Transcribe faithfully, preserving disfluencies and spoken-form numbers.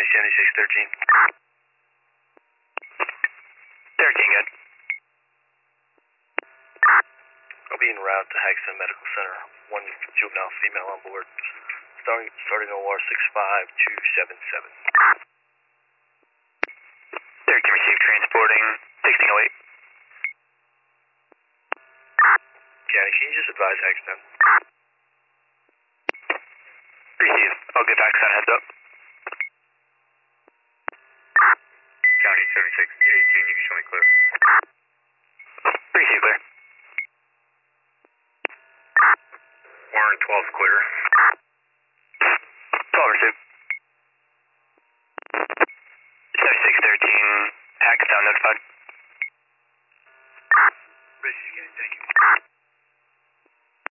County seventy-six thirteen. thirteen, good. I'll be en route to Hagson Medical Center. One juvenile female on board. Starting, starting O R six five two seven seven. thirteen received, transporting sixteen oh eight. County, can you just advise Hagson? Received. I'll get back to that heads up. County seventy-six eighteen, you can show me clear. Received, clear. Warren twelve clear. twelve received. seventy-six thirteen, Hackettstown notified.